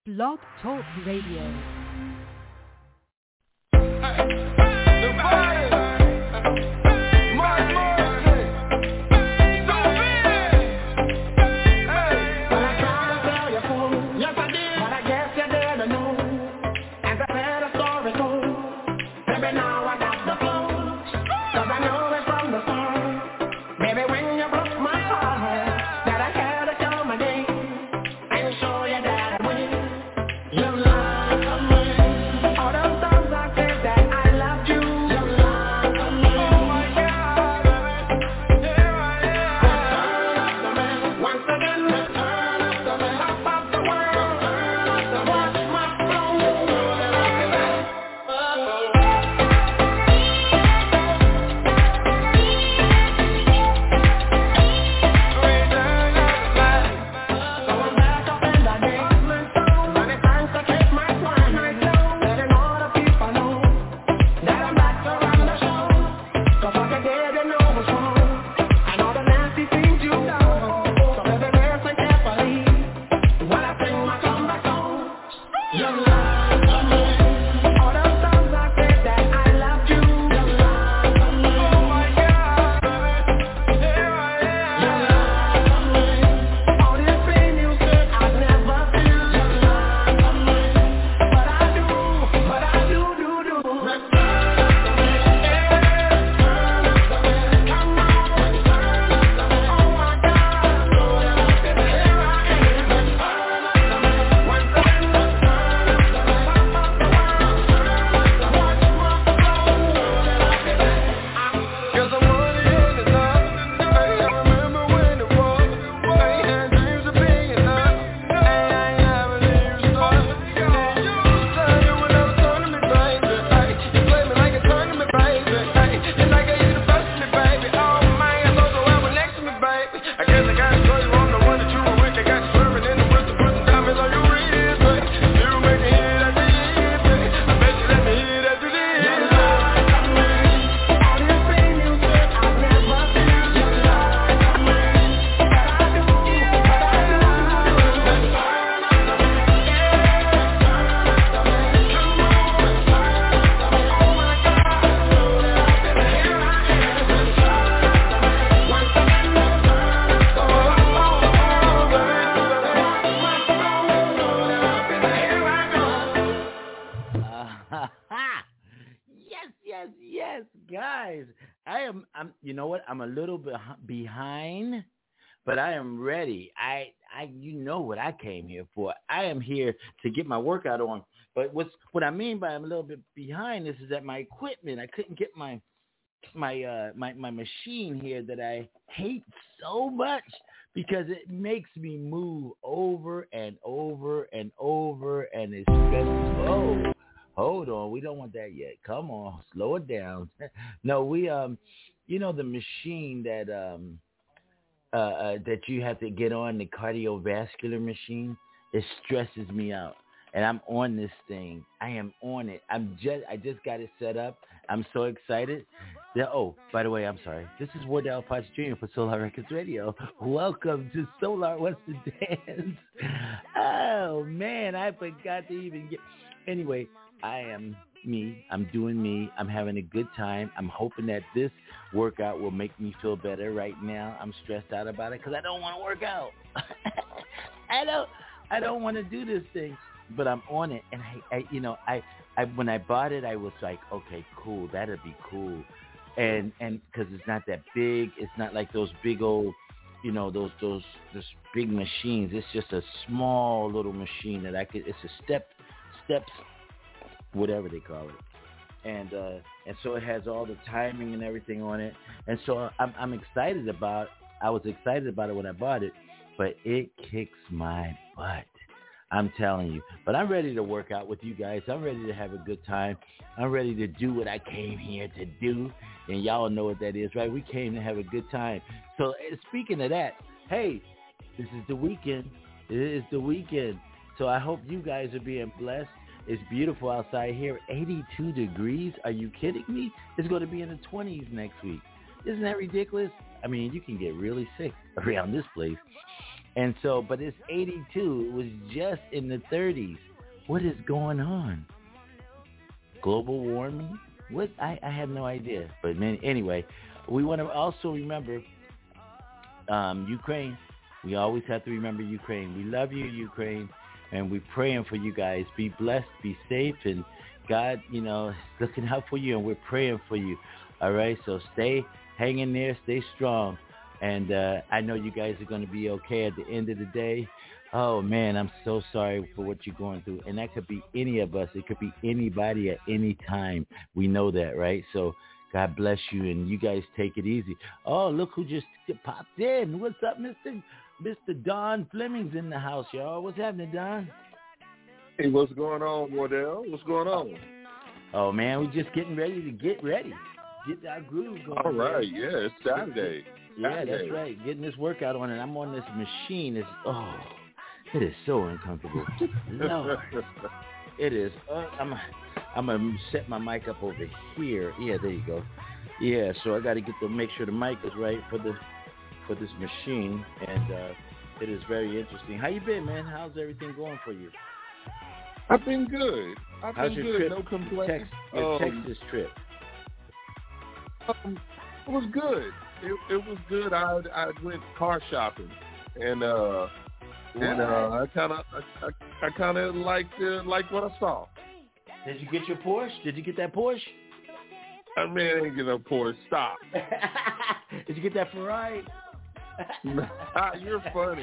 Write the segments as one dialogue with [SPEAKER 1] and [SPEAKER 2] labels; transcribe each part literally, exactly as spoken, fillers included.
[SPEAKER 1] Blog Talk Radio.
[SPEAKER 2] I'm a little bit behind, but I am ready. I, I, you know what I came here for. I am here to get my workout on. But what's what I mean by I'm a little bit behind this is that my equipment, I couldn't get my my uh my, my machine here that I hate so much because it makes me move over and over and over and it's stressful. Oh, hold on, we don't want that yet. Come on, slow it down. No, we um. You know, the machine that um uh, uh that you have to get on, the cardiovascular machine, it stresses me out. And I'm on this thing. I am on it. I'm just I just got it set up. I'm so excited. That, oh, by the way, I'm sorry. This is Wardell Potts Junior for Solar Records Radio. Welcome to Solar Wants to Dance. Oh man, I forgot to even get anyway, I am me. I'm doing me. I'm having a good time. I'm hoping that this workout will make me feel better. Right now, I'm stressed out about it because I don't want to work out. I don't. I don't want to do this thing, but I'm on it. And I, I you know, I, I, when I bought it, I was like, okay, cool. That'd be cool. And and because it's not that big. It's not like those big old, you know, those those those big machines. It's just a small little machine that I could. It's a step steps. whatever they call it, and uh, and so it has all the timing and everything on it, and so I'm I'm excited about. I was excited about it when I bought it, but it kicks my butt. I'm telling you. But I'm ready to work out with you guys. I'm ready to have a good time. I'm ready to do what I came here to do, and y'all know what that is, right? We came to have a good time. So speaking of that, hey, this is the weekend. It is the weekend. So I hope you guys are being blessed. It's beautiful outside here, eighty-two degrees. Are you kidding me? It's going to be in the twenties next week. Isn't that ridiculous? I mean, you can get really sick around this place. And so, but it's eighty-two. It was just in the thirties. What is going on? Global warming? What? I, I have no idea. But man, anyway, we want to also remember um, Ukraine. We always have to remember Ukraine. We love you, Ukraine, and we're praying for you guys. Be blessed, be safe, and God, you know, is looking out for you, and we're praying for you. All right? So stay, hang in there, stay strong. And uh, I know you guys are going to be okay at the end of the day. Oh, man, I'm so sorry for what you're going through. And that could be any of us. It could be anybody at any time. We know that, right? So God bless you, and you guys take it easy. Oh, look who just popped in. What's up, Mister Mister Don Fleming's in the house, y'all. What's happening, Don?
[SPEAKER 3] Hey, what's going on, Wardell? What's going on?
[SPEAKER 2] Oh, man, we're just getting ready to get ready. Get our groove going.
[SPEAKER 3] All right,
[SPEAKER 2] man.
[SPEAKER 3] yeah, it's Saturday.
[SPEAKER 2] Yeah,
[SPEAKER 3] Saturday.
[SPEAKER 2] that's right. Getting this workout on, and I'm on this machine. It's, oh, it is so uncomfortable. Lord. It is. Uh, I'm I'm going to set my mic up over here. Yeah, there you go. Yeah, so I got to get to make sure the mic is right for the for this machine, and uh, it is very interesting. How you been, man? How's everything going for you?
[SPEAKER 3] I've been good. I've
[SPEAKER 2] How's
[SPEAKER 3] been
[SPEAKER 2] your
[SPEAKER 3] good.
[SPEAKER 2] trip?
[SPEAKER 3] No complaints.
[SPEAKER 2] Tex- your
[SPEAKER 3] um,
[SPEAKER 2] Texas trip.
[SPEAKER 3] Um, it was good. It, it was good. I I went car shopping, and uh, and uh, I kind of I, I, I kind of liked uh, liked what I saw.
[SPEAKER 2] Did you get your Porsche? Did you get that Porsche?
[SPEAKER 3] I mean, I ain't get no Porsche. Stop.
[SPEAKER 2] Did you get that Ferrari?
[SPEAKER 3] You're funny.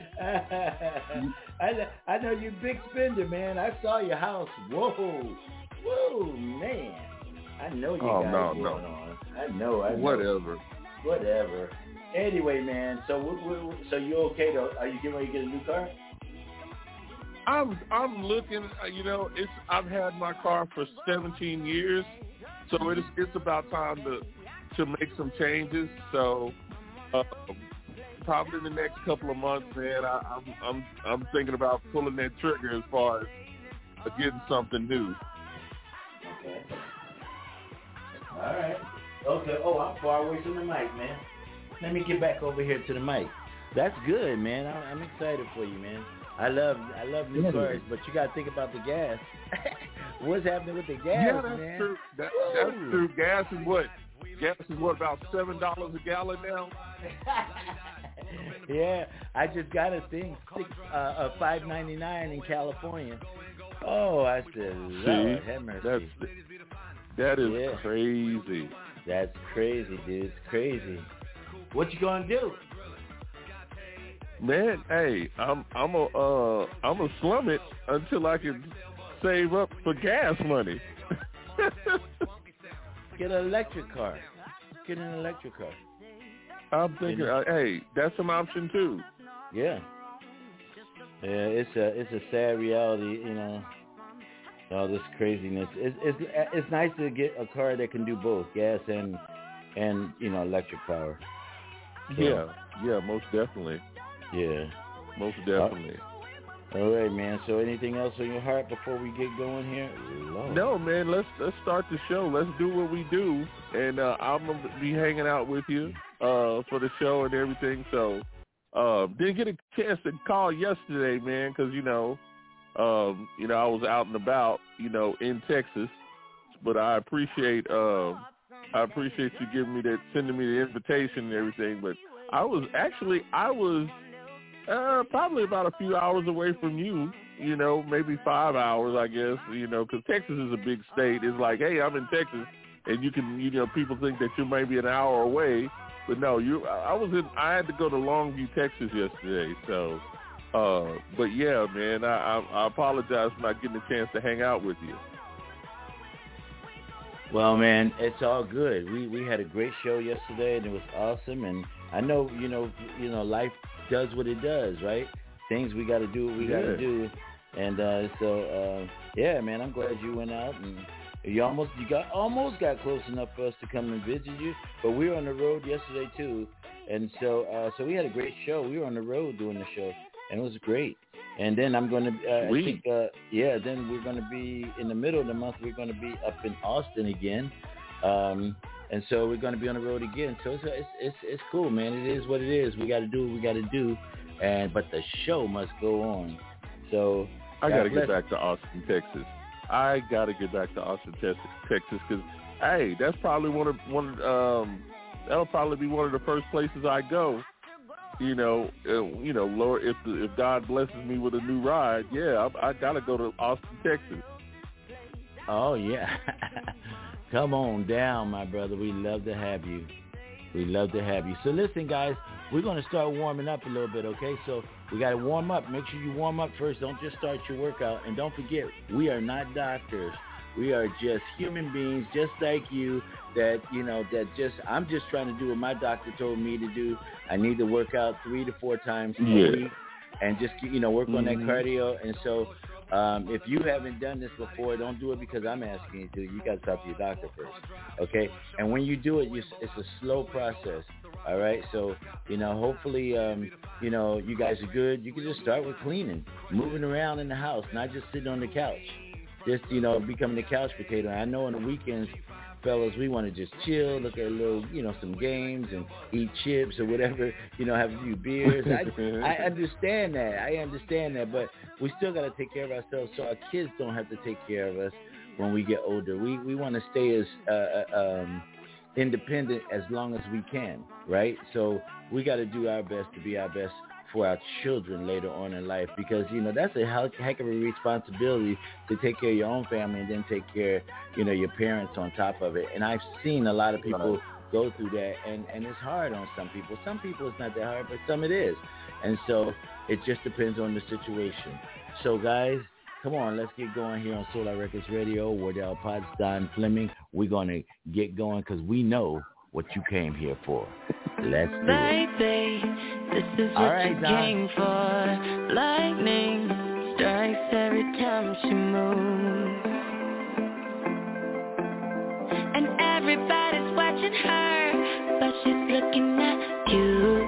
[SPEAKER 2] I, I know you're a big spender, man. I saw your house. Whoa. Whoa, man. I know you
[SPEAKER 3] oh,
[SPEAKER 2] got
[SPEAKER 3] no,
[SPEAKER 2] it going
[SPEAKER 3] no.
[SPEAKER 2] on. I know. I know.
[SPEAKER 3] Whatever.
[SPEAKER 2] Whatever. Anyway, man, so we, we, so you okay, though? Are you getting ready to get a new car?
[SPEAKER 3] I'm I'm looking. You know, it's I've had my car for seventeen years, so it's it's about time to to make some changes. So uh, probably in the next couple of months, man, I, I'm I'm I'm thinking about pulling that trigger as far as getting something new.
[SPEAKER 2] Okay. All right. Okay. Oh, I'm far away from the mic, man. Let me get back over here to the mic. That's good, man. I, I'm excited for you, man. I love I love new cars, but you got to think about the gas. What's happening with the gas,
[SPEAKER 3] yeah, that's
[SPEAKER 2] man?
[SPEAKER 3] True. That, that's true. Gas is what? Gas is what, about seven dollars a gallon now?
[SPEAKER 2] Yeah, I just got a thing, six, uh, uh, five ninety-nine in California. Oh, I said, Lord, have mercy.
[SPEAKER 3] That's, that is
[SPEAKER 2] yeah.
[SPEAKER 3] crazy.
[SPEAKER 2] That's crazy, dude. It's crazy. What you gonna do?
[SPEAKER 3] Man, hey, I'm I'm a uh I'm a slum it until I can save up for gas money.
[SPEAKER 2] Get an electric car. Get an electric car.
[SPEAKER 3] I'm thinking, uh, hey, that's an option too.
[SPEAKER 2] Yeah. Yeah, it's a it's a sad reality, you know. All this craziness. It's it's it's nice to get a car that can do both, gas and and you know electric power. So,
[SPEAKER 3] yeah, yeah, most definitely.
[SPEAKER 2] Yeah,
[SPEAKER 3] most definitely.
[SPEAKER 2] Uh, all right, man. So, anything else on your heart before we get going here? Lord.
[SPEAKER 3] No, man. Let's let's start the show. Let's do what we do, and uh, I'm gonna be hanging out with you uh, for the show and everything. So, uh, didn't get a chance to call yesterday, man, because you know, um, you know, I was out and about, you know, in Texas. But I appreciate uh, I appreciate you giving me that, sending me the invitation and everything. But I was actually I was. Uh, probably about a few hours away from you, you know, maybe five hours, I guess, you know, because Texas is a big state. It's like, hey, I'm in Texas, and you can, you know, people think that you may be an hour away, but no, you. I was in. I had to go to Longview, Texas yesterday, so. Uh, but yeah, man, I, I, I apologize for not getting a chance to hang out with you.
[SPEAKER 2] Well, man, it's all good. We we had a great show yesterday, and it was awesome. And I know, you know, you know, life does what it does, right? Things we got to do what we
[SPEAKER 3] yeah.
[SPEAKER 2] got to do. And uh, so, uh, yeah, man, I'm glad you went out and you almost you got almost got close enough for us to come and visit you. But we were on the road yesterday too, and so uh, so we had a great show. We were on the road doing the show, and it was great. And then I'm going to, uh, I think, uh, yeah, then we're going to be in the middle of the month. We're going to be up in Austin again. Um, and so we're going to be on the road again. So it's, it's, it's, it's cool, man. It is what it is. We got to do what we got to do. and but the show must go on. So
[SPEAKER 3] I got to
[SPEAKER 2] bless-
[SPEAKER 3] get back to Austin, Texas. I got to get back to Austin, Texas, Texas, because hey, that's probably one of one. Um, that'll probably be one of the first places I go. You know, uh, you know, Lord, if the, if God blesses me with a new ride, yeah, I, I got to go to Austin, Texas.
[SPEAKER 2] Oh yeah, come on down, my brother. We love to have you. We love to have you. So listen, guys, we're going to start warming up a little bit, okay? So we got to warm up. Make sure you warm up first. Don't just start your workout. And don't forget, we are not doctors. We are just human beings, just like you, that, you know, that just, I'm just trying to do what my doctor told me to do. I need to work out three to four times
[SPEAKER 3] Yeah.
[SPEAKER 2] a week and just, you know, work on that
[SPEAKER 3] Mhm.
[SPEAKER 2] cardio. And so um, if you haven't done this before, don't do it because I'm asking you to. You got to talk to your doctor first, okay? And when you do it, you, it's a slow process, all right? So, you know, hopefully, um, you know, you guys are good. You can just start with cleaning, moving around in the house, not just sitting on the couch. Just, you know, becoming the couch potato. I know on the weekends, fellas, we want to just chill, look at a little, you know, some games and eat chips or whatever, you know, have a few beers. I, I understand that. I understand that. But we still got to take care of ourselves so our kids don't have to take care of us when we get older. We we want to stay as uh, um, independent as long as we can, right? So we got to do our best to be our best for our children later on in life, because, you know, that's a heck of a responsibility to take care of your own family and then take care, you know, your parents on top of it. And I've seen a lot of people go through that, and, and it's hard on some people. Some people it's not that hard, but some it is. And so it just depends on the situation. So, guys, come on, let's get going here on Solar Records Radio. Wardell Potts, Don Fleming. We're going to get going because we know what you came here for. Let's do it.
[SPEAKER 4] Baby, this is
[SPEAKER 2] All
[SPEAKER 4] what
[SPEAKER 2] right,
[SPEAKER 4] you
[SPEAKER 2] Don.
[SPEAKER 4] came for. Lightning strikes every time she moves, and everybody's watching her, but she's looking at you.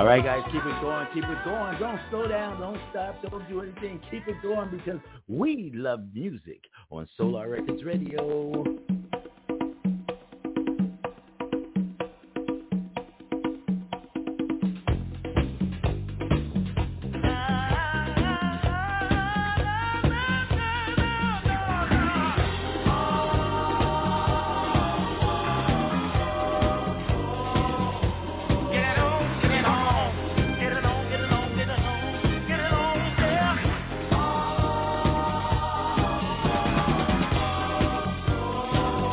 [SPEAKER 2] right, guys, keep it going, keep it going. Don't slow down, don't stop, don't do anything. Keep it going because we love music on Solar Records Radio.
[SPEAKER 5] Oh,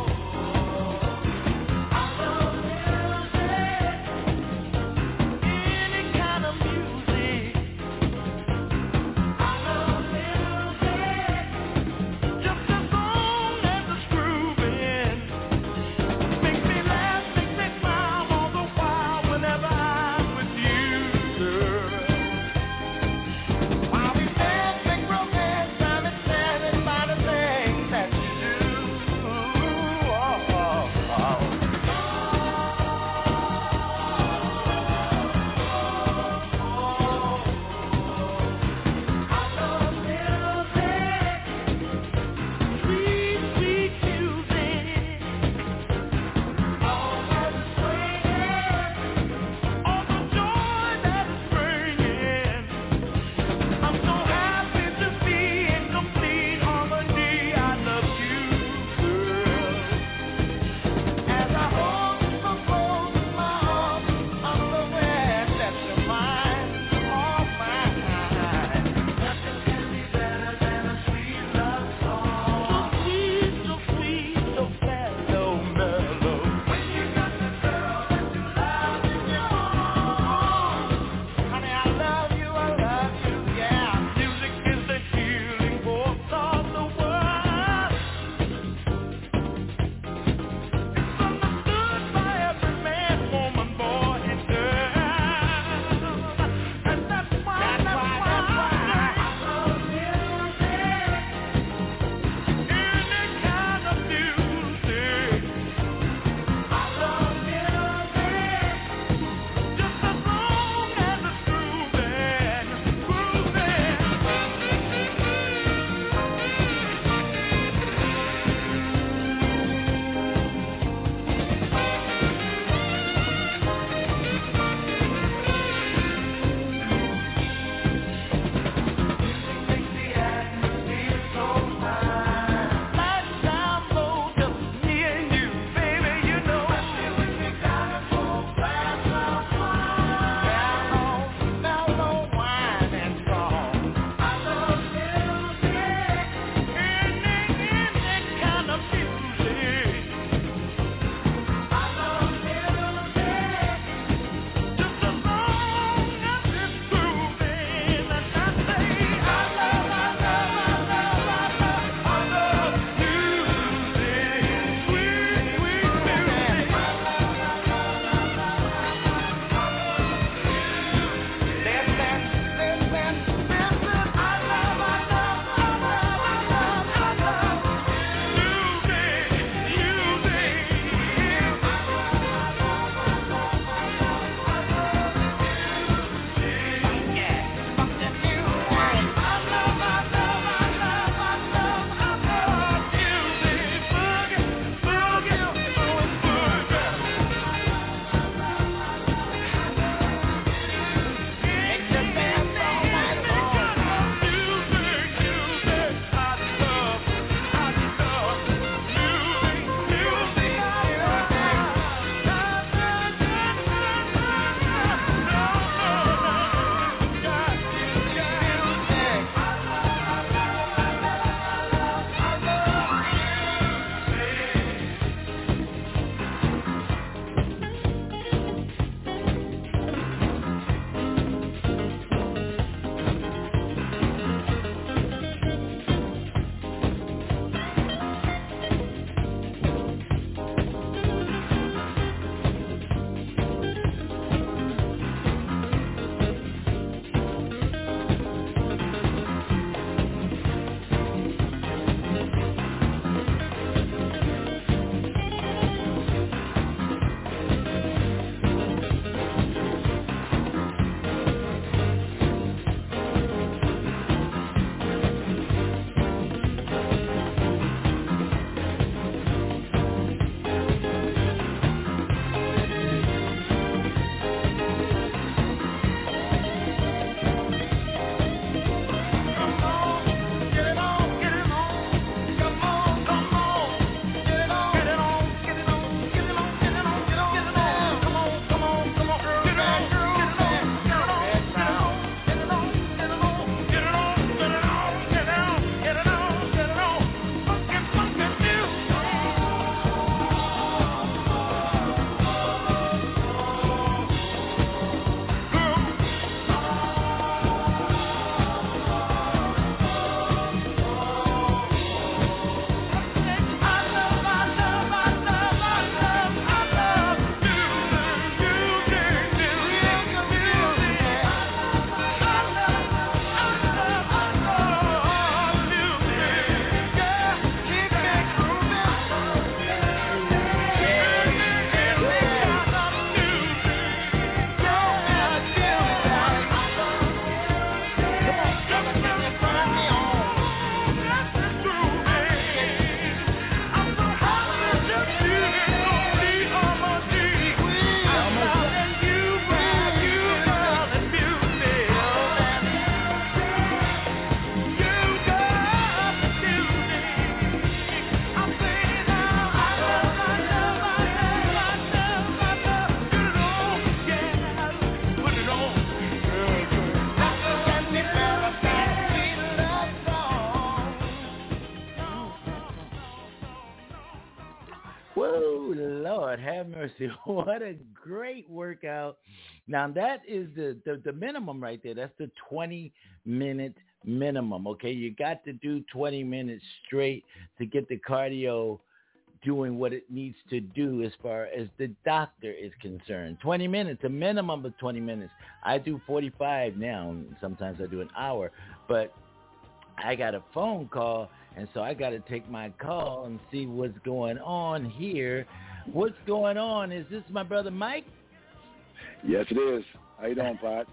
[SPEAKER 2] Whoa, Lord, have mercy. What a great workout. Now, that is the, the, the minimum right there. That's the twenty-minute minimum, okay? You got to do twenty minutes straight to get the cardio doing what it needs to do as far as the doctor is concerned. twenty minutes, a minimum of twenty minutes. I do forty-five now. Sometimes I do an hour. But I got a phone call, and so I got to take my call and see what's going on here. What's going on? Is this my brother Mike?
[SPEAKER 5] Yes, it is. How you doing, Pot?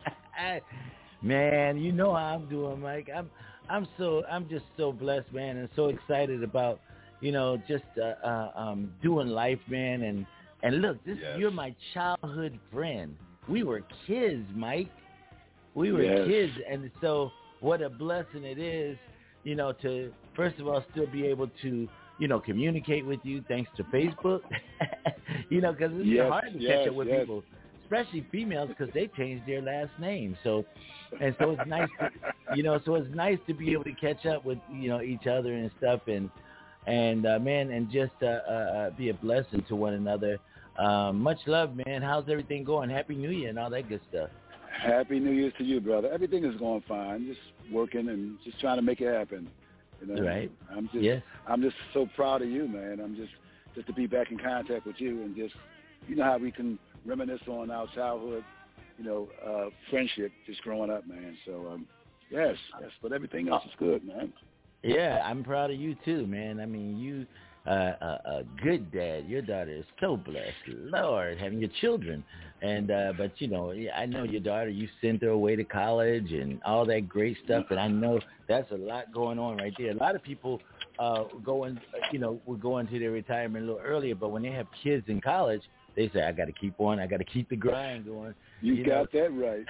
[SPEAKER 2] Man, you know how I'm doing, Mike. I'm, I'm so, I'm just so blessed, man, and so excited about, you know, just uh, uh, um, doing life, man. And and look, this
[SPEAKER 5] Yes.
[SPEAKER 2] you're my childhood friend. We were kids, Mike. We were
[SPEAKER 5] Yes.
[SPEAKER 2] kids, and so. What a blessing it is, you know, to, first of all, still be able to, you know, communicate with you thanks to Facebook. You know, because it's
[SPEAKER 5] Yes,
[SPEAKER 2] hard to
[SPEAKER 5] yes,
[SPEAKER 2] catch up with
[SPEAKER 5] yes.
[SPEAKER 2] people, especially females, because they changed their last name. So, and so it's nice to, you know, so it's nice to be able to catch up with, you know, each other and stuff. And, and uh, man, and just uh, uh, be a blessing to one another. Um, much love, man. How's everything going? Happy New Year and all that good stuff.
[SPEAKER 5] Happy New Year's to you, brother. Everything is going fine. Just working and just trying to make it happen. You know?
[SPEAKER 2] Right.
[SPEAKER 5] I'm just,
[SPEAKER 2] Yes.
[SPEAKER 5] I'm just so proud of you, man. I'm just, just to be back in contact with you and just, you know how we can reminisce on our childhood, you know, uh, friendship, just growing up, man. So, um, yes, yes, but everything else is good, man.
[SPEAKER 2] Yeah, I'm proud of you too, man. I mean, you uh, a, a good dad. Your daughter is so blessed, Lord, having your children. And uh, but you know, I know your daughter. You sent her away to college and all that great stuff. And I know that's a lot going on right there. A lot of people uh, going, you know, will go into their retirement a little earlier, but when they have kids in college, they say, I got to keep on. I got to keep the grind going.
[SPEAKER 5] You,
[SPEAKER 2] you
[SPEAKER 5] got
[SPEAKER 2] know?
[SPEAKER 5] that right.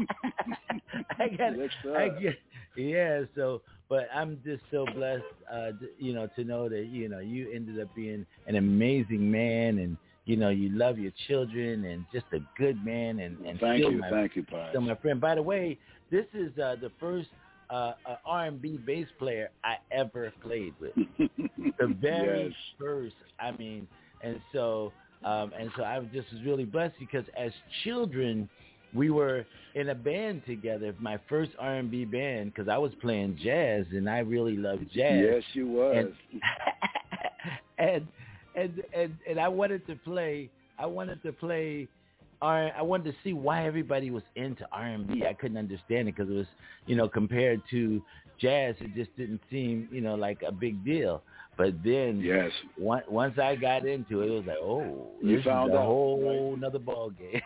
[SPEAKER 2] I got
[SPEAKER 5] Yes, sir.
[SPEAKER 2] I get, yeah, so, but I'm just so blessed, uh, you know, to know that, you know, you ended up being an amazing man and, you know, you love your children and just a good man and, and
[SPEAKER 5] Thank
[SPEAKER 2] still
[SPEAKER 5] you,
[SPEAKER 2] my,
[SPEAKER 5] thank you, Pies.
[SPEAKER 2] still my friend. By the way, this is uh, the first uh, uh, R and B bass player I ever played with. The very
[SPEAKER 5] Yes.
[SPEAKER 2] first, I mean, and so, um, and so I just was really blessed because as children, we were in a band together, my first R and B band, because I was playing jazz, and I really loved jazz.
[SPEAKER 5] Yes, you was.
[SPEAKER 2] And, and and and and I wanted to play. I wanted to play. R, I wanted to see why everybody was into R and B. I couldn't understand it because it was, you know, compared to jazz, it just didn't seem, you know, like a big deal. But then,
[SPEAKER 5] Yes.
[SPEAKER 2] once once I got into it, it was like, oh,
[SPEAKER 5] You
[SPEAKER 2] this
[SPEAKER 5] found
[SPEAKER 2] is a
[SPEAKER 5] out,
[SPEAKER 2] whole
[SPEAKER 5] right?
[SPEAKER 2] nother ball game.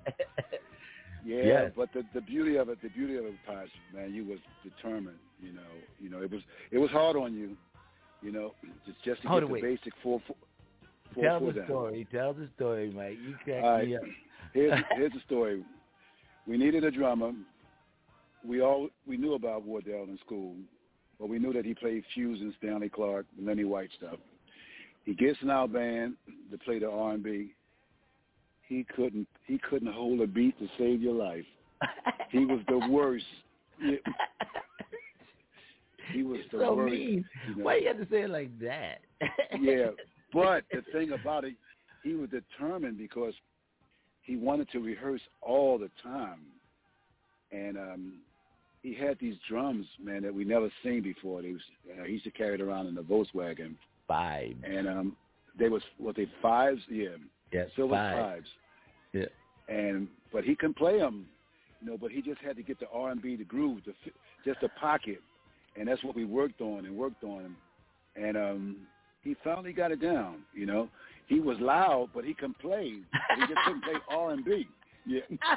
[SPEAKER 5] Yeah,
[SPEAKER 2] Yes.
[SPEAKER 5] but the the beauty of it, the beauty of it, Posh, man, you was determined. You know, you know, it was it was hard on you. You know, just just to
[SPEAKER 2] Hold
[SPEAKER 5] get
[SPEAKER 2] it,
[SPEAKER 5] the
[SPEAKER 2] wait.
[SPEAKER 5] basic four four. four
[SPEAKER 2] Tell
[SPEAKER 5] four
[SPEAKER 2] the
[SPEAKER 5] down.
[SPEAKER 2] story. Tell the story, Mike. You crack
[SPEAKER 5] All right.
[SPEAKER 2] me up.
[SPEAKER 5] Here's here's the story. We needed a drummer. We all we knew about Wardell in school, but we knew that he played fusion, Stanley Clark, Lenny White stuff. He gets in our band to play the R and B. He couldn't he couldn't hold a beat to save your life. He was the worst. Yeah. He was the
[SPEAKER 2] so
[SPEAKER 5] worst.
[SPEAKER 2] mean.
[SPEAKER 5] You know?
[SPEAKER 2] Why you have to say it like that?
[SPEAKER 5] Yeah, but the thing about it, he was determined because he wanted to rehearse all the time, and um, he had these drums, man, that we never seen before. They was, uh, he used to carry it around in the Volkswagen.
[SPEAKER 2] Five.
[SPEAKER 5] And um, they was what they fives, yeah,
[SPEAKER 2] Yeah,
[SPEAKER 5] silver
[SPEAKER 2] five.
[SPEAKER 5] fives.
[SPEAKER 2] Yeah.
[SPEAKER 5] And but he can play them, you know. But he just had to get the R and B, the groove, the just the pocket, and that's what we worked on and worked on. And um, he finally got it down, you know. He was loud, but he can play. But he just couldn't play R and B. Yeah.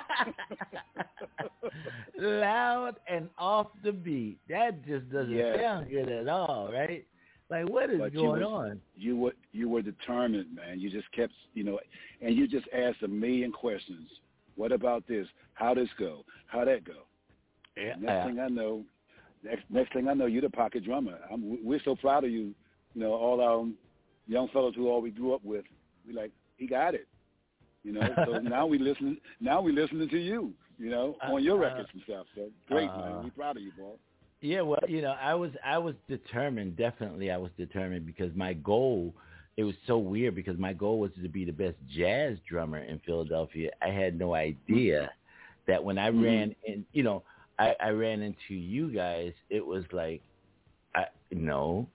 [SPEAKER 2] Loud and off the beat. That just doesn't
[SPEAKER 5] Yeah.
[SPEAKER 2] sound good at all, right? Like, what is
[SPEAKER 5] But you
[SPEAKER 2] going
[SPEAKER 5] was-
[SPEAKER 2] on?
[SPEAKER 5] You were you were determined, man. You just kept, you know, and you just asked a million questions. What about this? How this go? How that go?
[SPEAKER 2] Yeah.
[SPEAKER 5] Next thing I know, next next thing I know, you're the pocket drummer. I'm, we're so proud of you. You know, all our young fellows who all we grew up with, we like, he got it. You know, so now we listen. Now we listening to you. You know, on your
[SPEAKER 2] Uh,
[SPEAKER 5] records and stuff. So great,
[SPEAKER 2] uh,
[SPEAKER 5] man. We proud of you, boy.
[SPEAKER 2] Yeah, well, you know, I was I was determined. Definitely, I was determined because my goal it was so weird because my goal was to be the best jazz drummer in Philadelphia. I had no idea that when I mm-hmm. ran in, you know, I, I ran into you guys, it was like, I, no,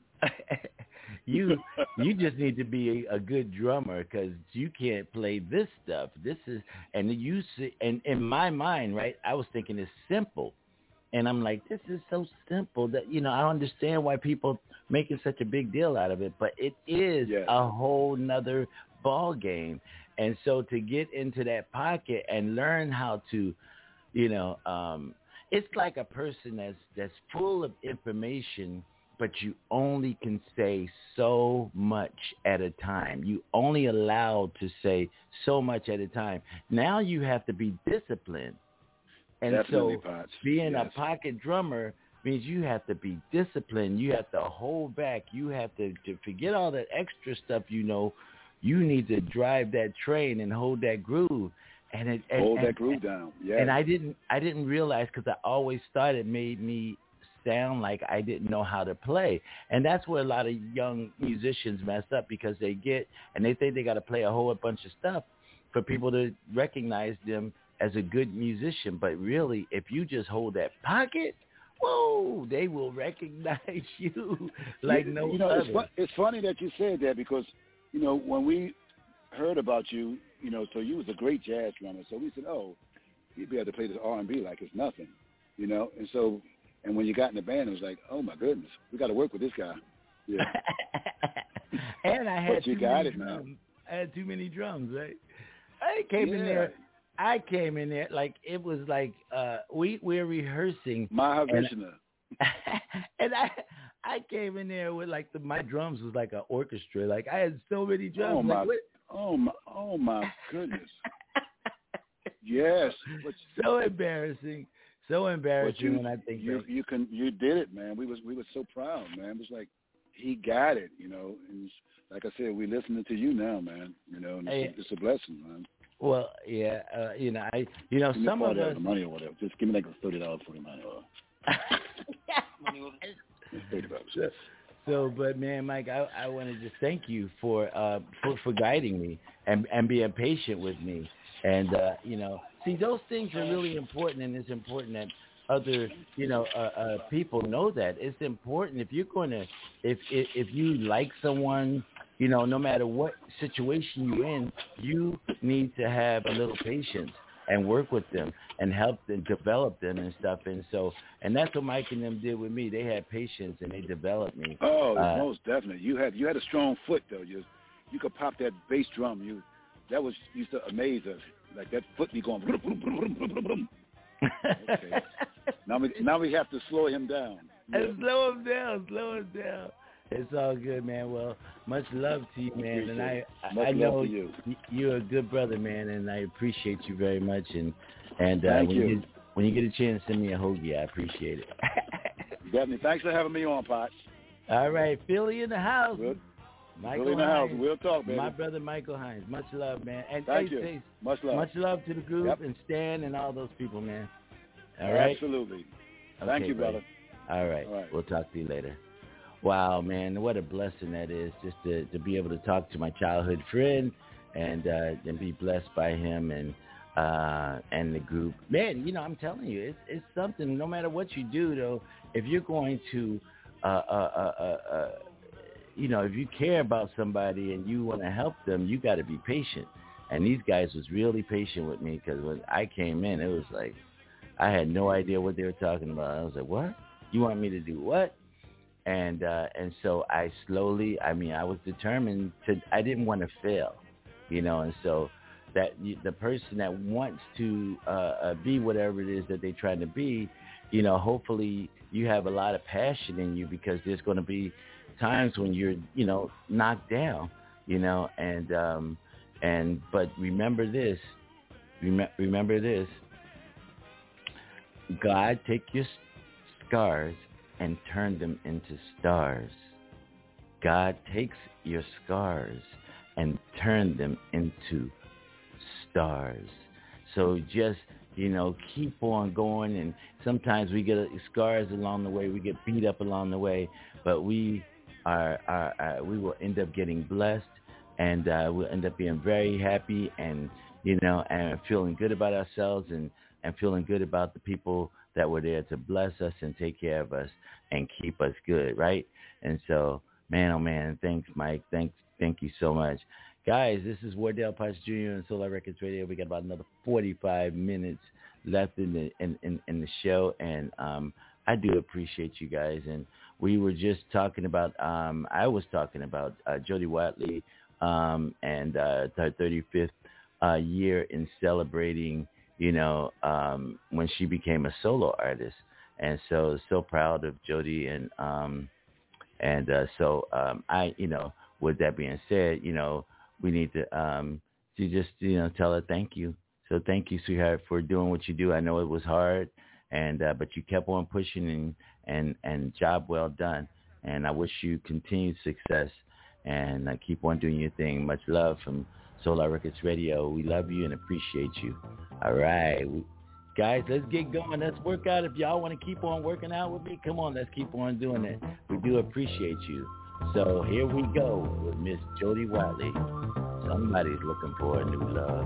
[SPEAKER 2] you you just need to be a, a good drummer because you can't play this stuff. This is, and you see, and in my mind, right, I was thinking it's simple. And I'm like, this is so simple that, you know, I don't understand why people making such a big deal out of it, but it is
[SPEAKER 5] yes.
[SPEAKER 2] a whole nother ball game. And so to get into that pocket and learn how to, you know, um, it's like a person that's, that's full of information, but you only can say so much at a time. You only allowed to say so much at a time. Now you have to be disciplined. And
[SPEAKER 5] Definitely,
[SPEAKER 2] so
[SPEAKER 5] Potts.
[SPEAKER 2] being
[SPEAKER 5] yes.
[SPEAKER 2] a pocket drummer means you have to be disciplined. You have to hold back. You have to, to forget all that extra stuff you know. You need to drive that train and hold that groove. And it, and,
[SPEAKER 5] hold
[SPEAKER 2] and,
[SPEAKER 5] that groove down. Yeah.
[SPEAKER 2] And I didn't I didn't realize because I always thought it made me sound like I didn't know how to play. And that's where a lot of young musicians mess up because they get and they think they got to play a whole bunch of stuff for people to recognize them as a good musician, but really, if you just hold that pocket, whoa, they will recognize you like
[SPEAKER 5] you,
[SPEAKER 2] no
[SPEAKER 5] you know,
[SPEAKER 2] other.
[SPEAKER 5] It's, fu- it's funny that you said that because, you know, when we heard about you, you know, so you was a great jazz drummer, so we said, oh, you'd be able to play this R and B like it's nothing, you know, and so, and when you got in the band, it was like, oh my goodness, we got to work with this guy. Yeah.
[SPEAKER 2] And I had
[SPEAKER 5] but you
[SPEAKER 2] too
[SPEAKER 5] got
[SPEAKER 2] many
[SPEAKER 5] it,
[SPEAKER 2] drums.
[SPEAKER 5] man.
[SPEAKER 2] I had too many drums, right? I came
[SPEAKER 5] yeah.
[SPEAKER 2] in there. I came in there like it was like uh, we we're rehearsing.
[SPEAKER 5] Mahavishnu.
[SPEAKER 2] And, and I I came in there with like the my drums was like an orchestra. Like I had so many drums.
[SPEAKER 5] Oh
[SPEAKER 2] like,
[SPEAKER 5] my!
[SPEAKER 2] What?
[SPEAKER 5] Oh my! Oh my goodness! Yes. But,
[SPEAKER 2] so embarrassing. So embarrassing
[SPEAKER 5] you,
[SPEAKER 2] when I think
[SPEAKER 5] you
[SPEAKER 2] back.
[SPEAKER 5] you can you did it, man. We was we were so proud, man. It was like he got it, you know. And like I said, we listening to you now, man. You know, and it's,
[SPEAKER 2] Hey,
[SPEAKER 5] a, it's a blessing, man.
[SPEAKER 2] Well, yeah, uh, you know, I, you know,
[SPEAKER 5] give
[SPEAKER 2] some
[SPEAKER 5] me
[SPEAKER 2] of us.
[SPEAKER 5] the money or whatever. Just give me like thirty dollars for the money. Thirty bucks.
[SPEAKER 2] So, so, but man, Mike, I, I want to just thank you for uh for, for guiding me and and being patient with me, and uh, you know, see, those things are really important, and it's important that other, you know, uh, uh, people know that it's important. If you're going to, if, if if you like someone, you know, no matter what situation you're in, you need to have a little patience and work with them and help them develop them and stuff. And so, and that's what Mike and them did with me. They had patience and they developed me.
[SPEAKER 5] Oh,
[SPEAKER 2] uh,
[SPEAKER 5] most definitely. You had you had a strong foot though. You you could pop that bass drum. You that was used to amaze us. Like that foot be going. Brum, brum, brum, brum, brum, brum. Okay. Now we now we have to slow him down.
[SPEAKER 2] Yeah. Slow him down. Slow him down. It's all good, man. Well, much love to you, man. And I, I, I know
[SPEAKER 5] you.
[SPEAKER 2] you're a good brother, man, and I appreciate you very much. And and uh,
[SPEAKER 5] Thank
[SPEAKER 2] when
[SPEAKER 5] you.
[SPEAKER 2] you get, when you get a chance, send me a hoagie. I appreciate it.
[SPEAKER 5] Definitely. Thanks for having me on, Potts.
[SPEAKER 2] All right, Philly in the house.
[SPEAKER 5] Good.
[SPEAKER 2] Michael
[SPEAKER 5] Philly in the house.
[SPEAKER 2] Hines.
[SPEAKER 5] We'll talk, baby.
[SPEAKER 2] My brother Michael Hines. Much love, man. And
[SPEAKER 5] Thank
[SPEAKER 2] hey,
[SPEAKER 5] you.
[SPEAKER 2] Hey,
[SPEAKER 5] much love.
[SPEAKER 2] Much love to the group
[SPEAKER 5] yep.
[SPEAKER 2] and Stan and all those people, man. All right.
[SPEAKER 5] Absolutely.
[SPEAKER 2] Okay,
[SPEAKER 5] Thank you,
[SPEAKER 2] buddy.
[SPEAKER 5] brother.
[SPEAKER 2] All right.
[SPEAKER 5] All right.
[SPEAKER 2] We'll talk to you later. Wow, man, what a blessing that is just to, to be able to talk to my childhood friend and uh, and be blessed by him and uh, and the group. Man, you know, I'm telling you, it's it's something. No matter what you do, though, if you're going to, uh, uh, uh, uh, uh, you know, if you care about somebody and you want to help them, you got to be patient. And these guys was really patient with me because when I came in, it was like I had no idea what they were talking about. I was like, what? You want me to do what? And uh, and so I slowly, I mean, I was determined to, I didn't want to fail, you know, and so that the person that wants to uh, uh, be whatever it is that they're trying to be, you know, hopefully you have a lot of passion in you because there's going to be times when you're, you know, knocked down, you know, and, um, and but remember this, rem- remember this, God take your scars and turn them into stars. God takes your scars and turn them into stars. So just, you know, keep on going. And sometimes we get scars along the way. We get beat up along the way. But we our, our, our we will end up getting blessed, and uh, we'll end up being very happy, and you know, and feeling good about ourselves, and, and feeling good about the people that were there to bless us and take care of us and keep us good, right? And so, man, oh man, thanks, Mike. Thanks, thank you so much. Guys, this is Wardell Potts Junior on Solar Records Radio. We got about another forty-five minutes left in the in, in, in the show, and um, I do appreciate you guys. And we were just talking about, um, I was talking about uh, Jody Watley um, and uh, her thirty-fifth uh, year in celebrating, you know, um, when she became a solo artist. And so, so proud of Jody. And um, and uh, so um, I, you know, with that being said, you know, we need to um, to just, you know, tell her thank you. So thank you, sweetheart, for doing what you do. I know it was hard, and uh, but you kept on pushing, and, and, and job well done. And I wish you continued success, and uh, keep on doing your thing. Much love from Solar Records Radio. We love you and appreciate you. All right. We, guys, let's get going. Let's work out. If y'all want to keep on working out with me, come on, let's keep on doing it. We do appreciate you. So here we go with Miss Jody Watley. Somebody's looking for a new love.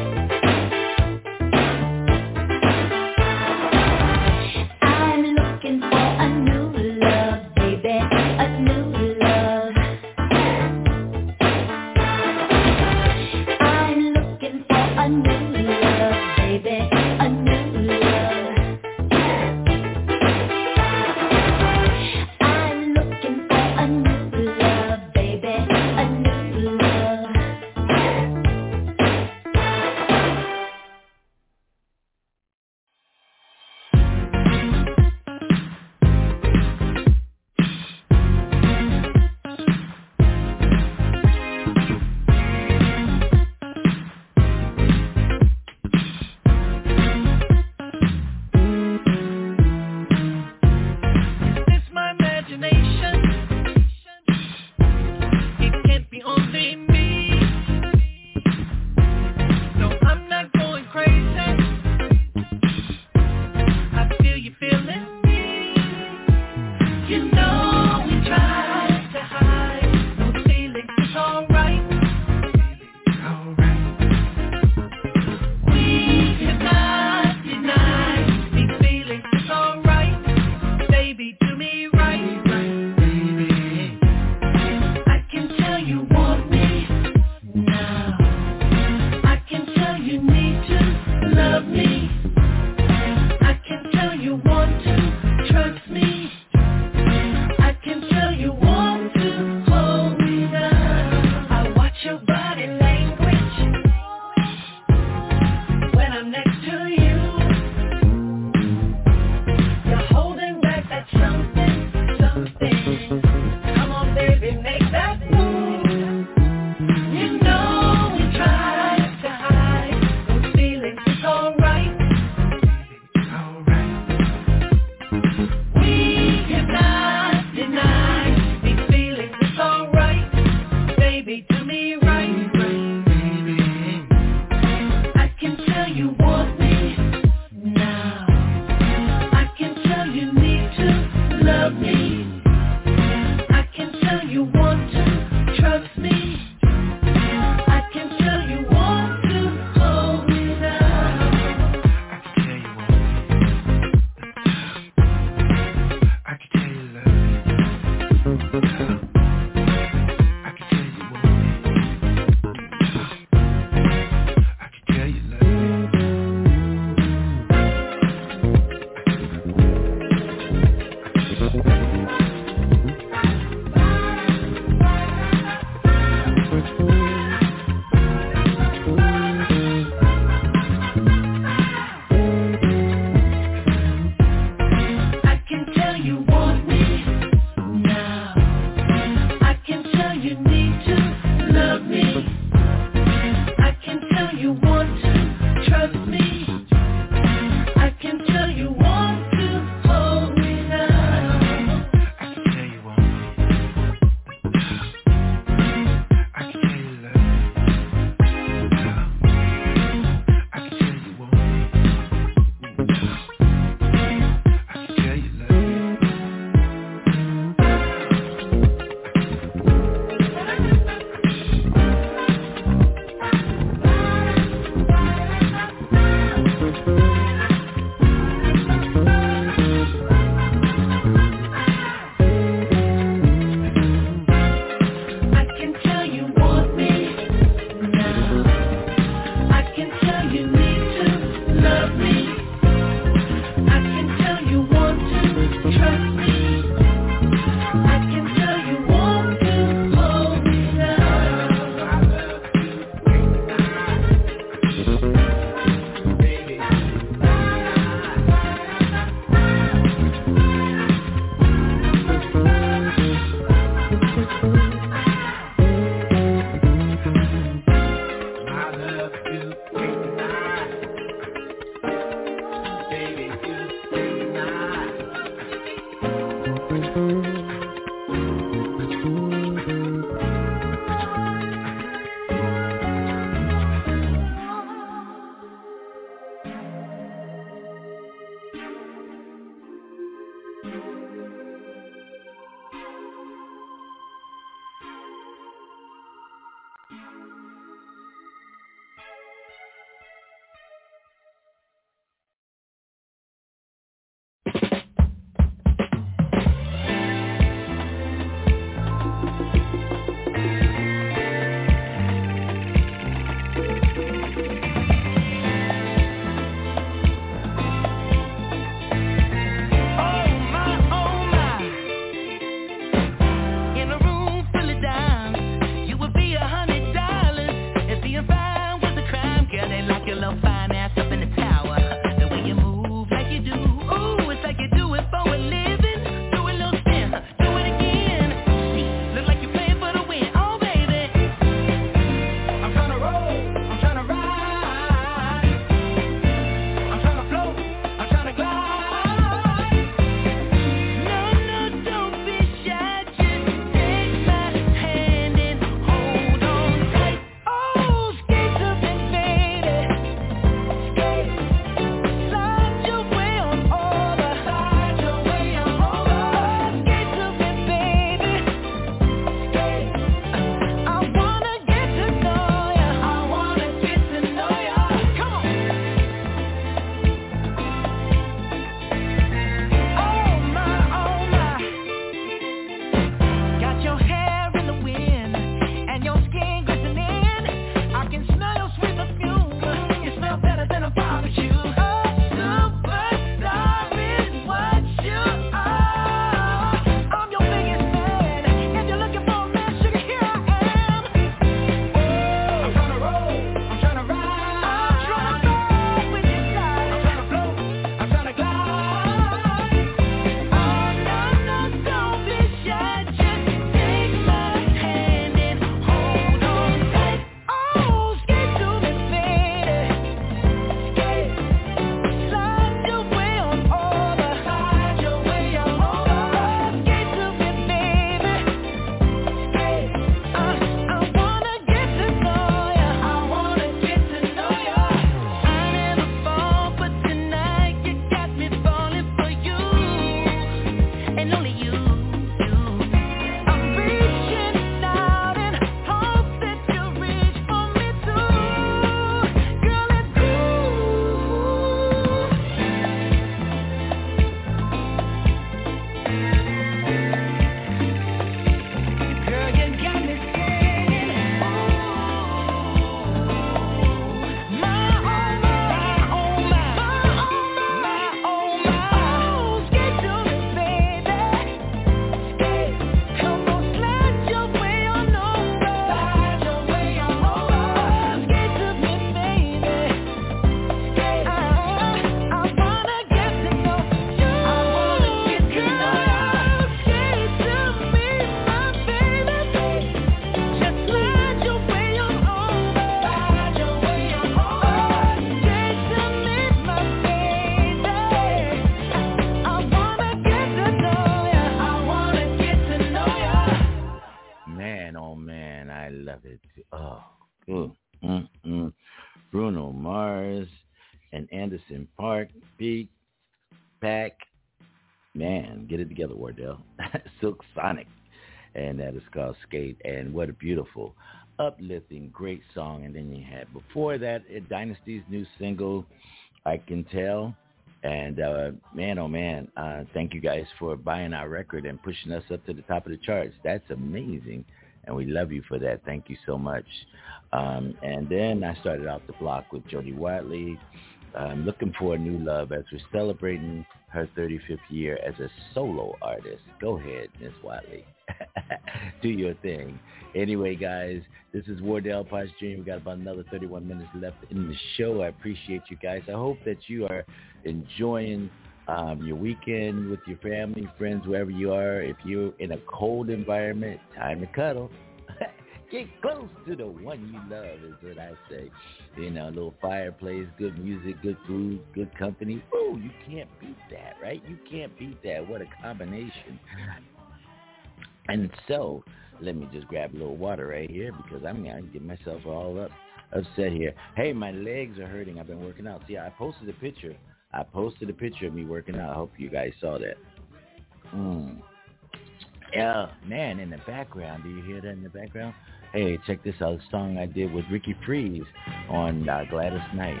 [SPEAKER 2] Mm, mm, mm. Bruno Mars and Anderson .Paak beat. Pack. Man, get it together, Wardell. Silk Sonic. And that is called Skate. And what a beautiful, uplifting, great song. And then you had before that, Dynasty's new single, I Can Tell. And uh, man, oh man, uh, thank you guys for buying our record and pushing us up to the top of the charts. That's amazing. And we love you for that. Thank you so much. Um, and then I started off the block with Jody Watley. I'm looking for a new love as we're celebrating her thirty-fifth year as a solo artist. Go ahead, Miss Watley. Do your thing. Anyway, guys, this is Wardell Potts Junior We got about another thirty-one minutes left in the show. I appreciate you guys. I hope that you are enjoying um, your weekend with your family, friends, wherever you are. If you're in a cold environment, time to cuddle. Get close to the one you love is what I say. You know, a little fireplace, good music, good food, good company. Ooh, you can't beat that, right? You can't beat that. What a combination. And so, let me just grab a little water right here because I'm going to get myself all up upset here. Hey, my legs are hurting. I've been working out. See, I posted a picture. I posted a picture of me working out. I hope you guys saw that. Mm. Yeah, man, in the background. Do you hear that in the background? Hey, check this out. A song I did with Ricky Freeze on uh, Gladys Knight.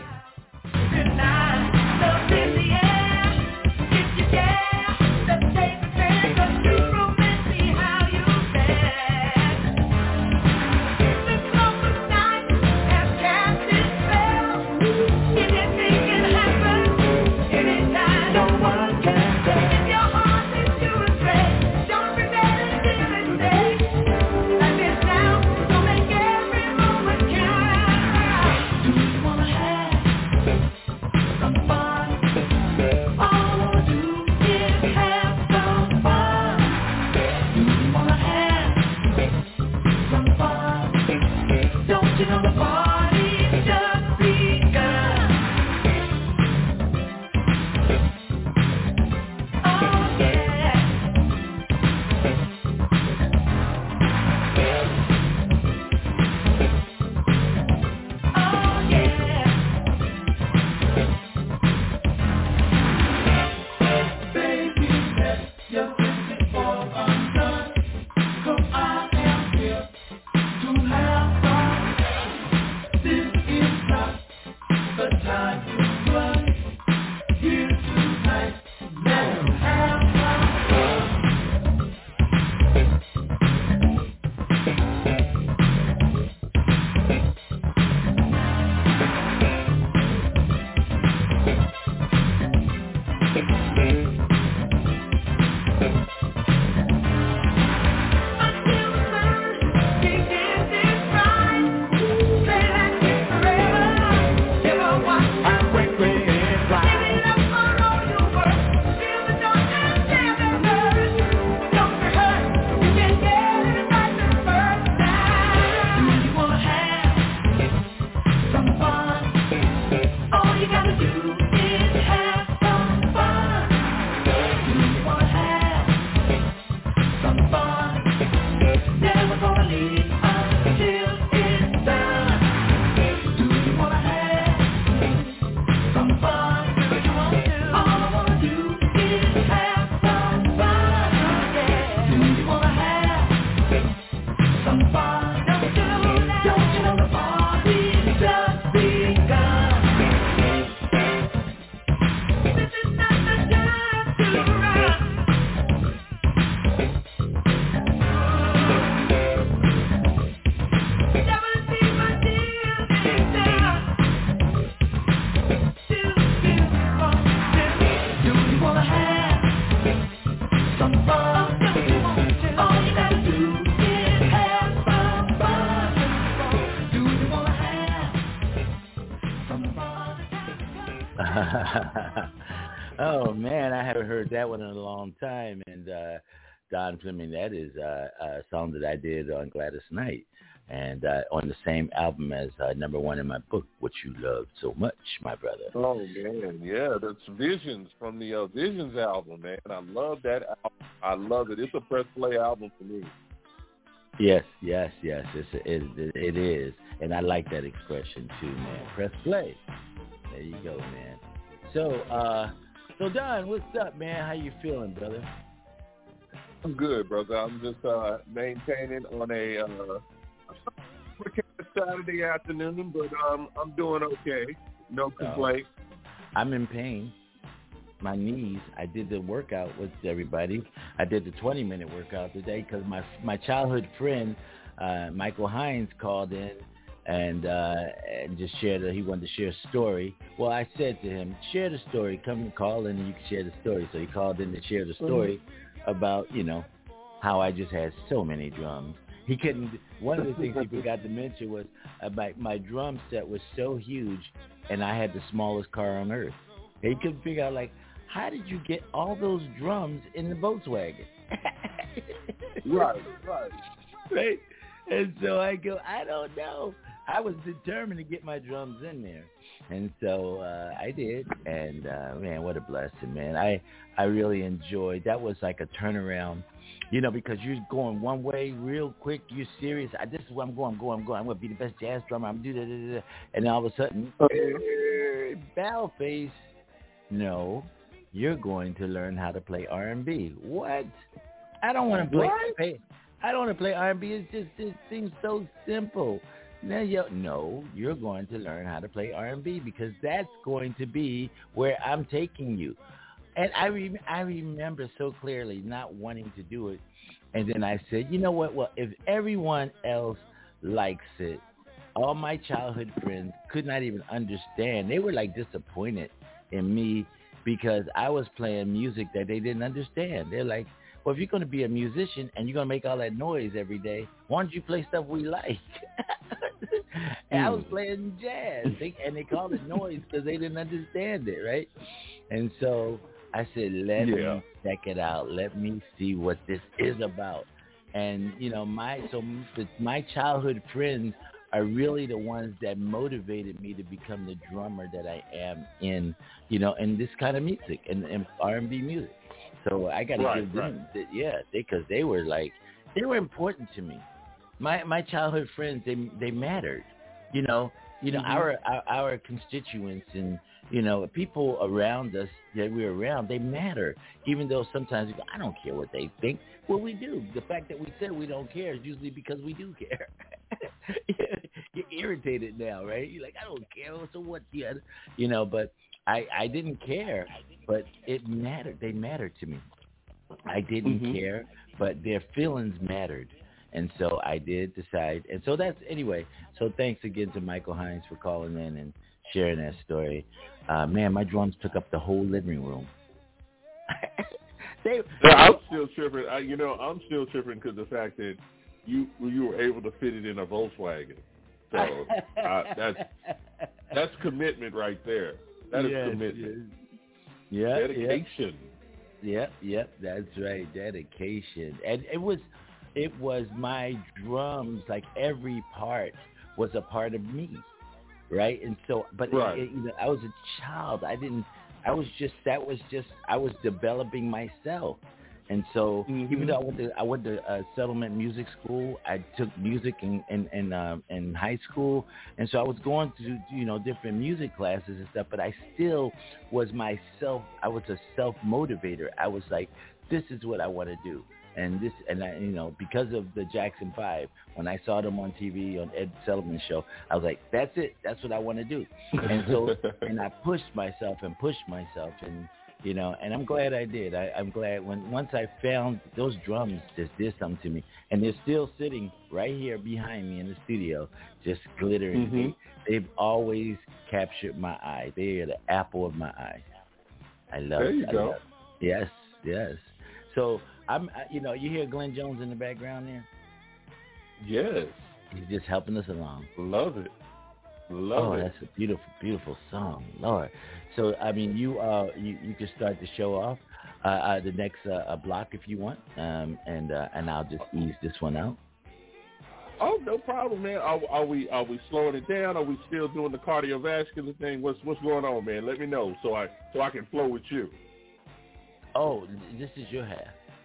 [SPEAKER 2] Oh, man, I haven't heard that one in a long time. And uh, Don Fleming, that is uh, a song that I did on Gladys Knight. And uh, on the same album as uh, number one in my book, What You Loved So Much, my brother.
[SPEAKER 3] Oh, man, yeah, that's Visions from the uh, Visions album, man. I love that album. I love it. It's a press play album for me.
[SPEAKER 2] Yes, yes, yes. It's it, it, it is, and I like that expression too, man. Press play. There you go, man. So, uh, so Don, what's up, man? How you feeling, brother?
[SPEAKER 3] I'm good, brother. I'm just uh, maintaining on a uh, Saturday afternoon, but um, I'm doing okay. No complaints.
[SPEAKER 2] Oh, I'm in pain. My knees. I did the workout with everybody. I did the twenty-minute workout today because my my childhood friend, uh, Michael Hines, called in and uh, and just shared that he wanted to share a story. Well, I said to him, share the story. Come and call in and you can share the story. So he called in to share the story mm-hmm. about, you know, how I just had so many drums. He couldn't. One of the things he forgot to mention was uh, my my drum set was so huge, and I had the smallest car on earth. He couldn't figure out, like, how did you get all those drums in the Volkswagen?
[SPEAKER 3] Right, right.
[SPEAKER 2] Right? And so I go, I don't know. I was determined to get my drums in there. And so uh, I did. And, uh, man, what a blessing, man. I, I really enjoyed. That was like a turnaround, you know, because you're going one way real quick. You're serious. I, this is where I'm going. I'm going. I'm going. I'm going to be the best jazz drummer. I'm going to do that. And then all of a sudden, uh, bow face. No, you're going to learn how to play R and B. What? I don't want to play. play I don't want to play R and B. It's just it seems so simple. Now, you, no, you're going to learn how to play R and B because that's going to be where I'm taking you. And I re- I remember so clearly not wanting to do it, and then I said, you know what? Well, if everyone else likes it, all my childhood friends could not even understand. They were like disappointed in me because I was playing music that they didn't understand. They're like, well, if you're going to be a musician and you're going to make all that noise every day, why don't you play stuff we like? And I was playing jazz, they, and they called it noise because they didn't understand it, right? And so I said, let yeah. me check it out. Let me see what this is about. And, you know, my so my childhood friends are really the ones that motivated me to become the drummer that I am in, you know, in this kind of music, and, and R and B music. So I got to
[SPEAKER 3] right,
[SPEAKER 2] give them,
[SPEAKER 3] right.
[SPEAKER 2] yeah, because they, they were like, they were important to me. My my childhood friends, they they mattered, you know, you know, mm-hmm. our, our our constituents and, you know, people around us that we're around, they matter, even though sometimes we go, I don't care what they think. Well, we do. The fact that we said we don't care is usually because we do care. You're irritated now, right? You're like, I don't care. So what? Yeah, you know, but I, I didn't care, but it mattered. They mattered to me. I didn't mm-hmm. care, but their feelings mattered. And so I did decide. And so that's, anyway, so thanks again to Michael Hines for calling in and sharing that story. Uh, man, my drums took up the whole living room. they,
[SPEAKER 3] yeah, I'm still tripping. I, you know, I'm still tripping because the fact that you you were able to fit it in a Volkswagen. So uh, that's that's commitment right there. That is yes, commitment.
[SPEAKER 2] Yes. Yeah,
[SPEAKER 3] dedication.
[SPEAKER 2] Yep, yeah, yep, yeah, that's right. Dedication. And it was it was my drums, like every part was a part of me. Right. And so, but
[SPEAKER 3] right.
[SPEAKER 2] it, you know, I was a child. I didn't, I was just, that was just, I was developing myself. And so mm-hmm. even though I went to, I went to uh, Settlement Music School, I took music in, in, in, uh, in high school. And so I was going to, you know, different music classes and stuff, but I still was myself. I was a self-motivator. I was like, this is what I want to do. And this, and I, you know, because of the Jackson Five, when I saw them on T V on Ed Sullivan's show, I was like, "That's it. That's what I want to do." And so, and I pushed myself and pushed myself, and you know, and I'm glad I did. I, I'm glad when once I found those drums just did something to me, and they're still sitting right here behind me in the studio, just glittering.
[SPEAKER 3] Mm-hmm.
[SPEAKER 2] They, they've always captured my eye. They are the apple of my eye. I love.
[SPEAKER 3] There you
[SPEAKER 2] I
[SPEAKER 3] go.
[SPEAKER 2] Love, yes, yes. So. I'm, you know, you hear Glenn Jones in the background there?
[SPEAKER 3] Yes.
[SPEAKER 2] He's just helping us along.
[SPEAKER 3] Love it. Love
[SPEAKER 2] oh,
[SPEAKER 3] it.
[SPEAKER 2] Oh, that's a beautiful, beautiful song, Lord. So, I mean, you uh, you, you can start the show off, uh, uh, the next uh, block if you want, um, and uh, and I'll just ease this one out.
[SPEAKER 3] Oh, no problem, man. Are, are we are we slowing it down? Are we still doing the cardiovascular thing? What's what's going on, man? Let me know so I so I can flow with you.
[SPEAKER 2] Oh, this is your half.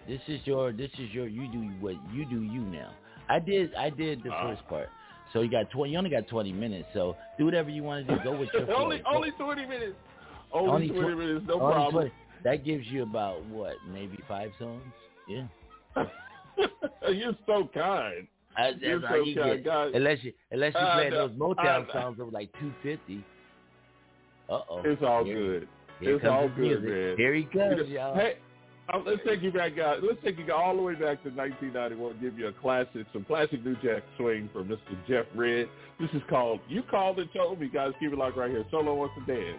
[SPEAKER 2] This is your. This is your. You do what you do. You now. I did. I did the
[SPEAKER 3] uh,
[SPEAKER 2] first part. So you got twenty. You only got twenty minutes. So do whatever you want to do. Go with your flow.
[SPEAKER 3] only only twenty minutes. Only, only twenty tw- minutes. No problem. twenty.
[SPEAKER 2] That gives you about what? Maybe five songs. Yeah.
[SPEAKER 3] You're so kind.
[SPEAKER 2] I, that's
[SPEAKER 3] You're
[SPEAKER 2] how
[SPEAKER 3] so
[SPEAKER 2] you
[SPEAKER 3] kind.
[SPEAKER 2] get.
[SPEAKER 3] God.
[SPEAKER 2] Unless you unless you
[SPEAKER 3] uh,
[SPEAKER 2] play
[SPEAKER 3] no,
[SPEAKER 2] those Motown
[SPEAKER 3] uh,
[SPEAKER 2] songs over like two fifty. Uh oh.
[SPEAKER 3] It's all
[SPEAKER 2] Here,
[SPEAKER 3] good.
[SPEAKER 2] Here
[SPEAKER 3] it's all good,
[SPEAKER 2] music.
[SPEAKER 3] man.
[SPEAKER 2] Here he comes, y'all.
[SPEAKER 3] Hey, uh, let's take you back, guys. Let's take you all the way back to nineteen ninety-one. Give you a classic, some classic New Jack Swing from Mister Jeff Redd. This is called "You Called and Told Me." Guys, keep it locked right here. Solo wants to dance.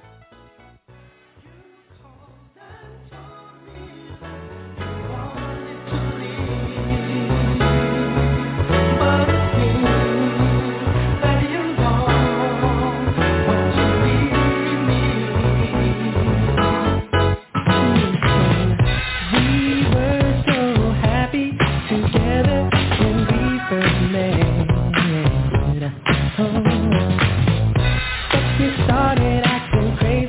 [SPEAKER 6] Started acting crazy.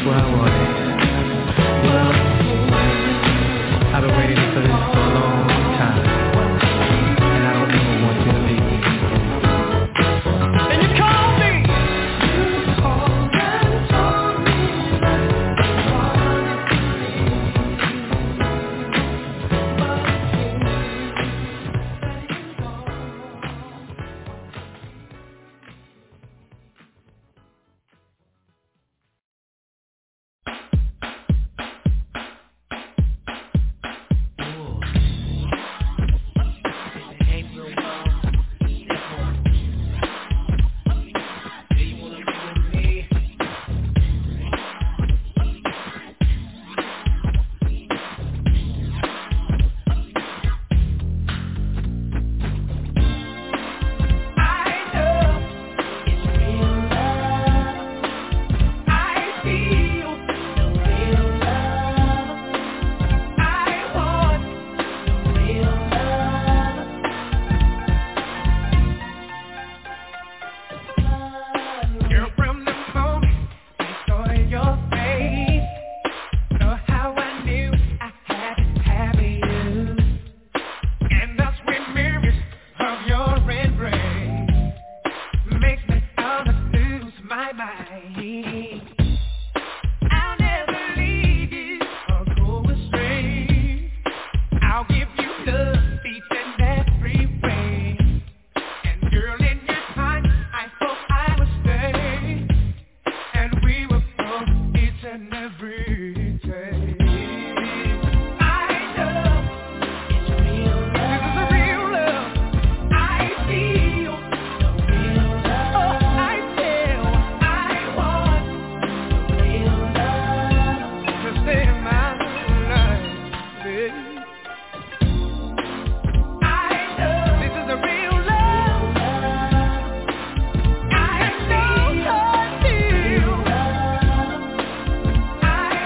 [SPEAKER 6] where I wanted. Well, I've been waiting for this for a long time, and I don't ever want you to leave. And you call me. You called and told me that you wanted to I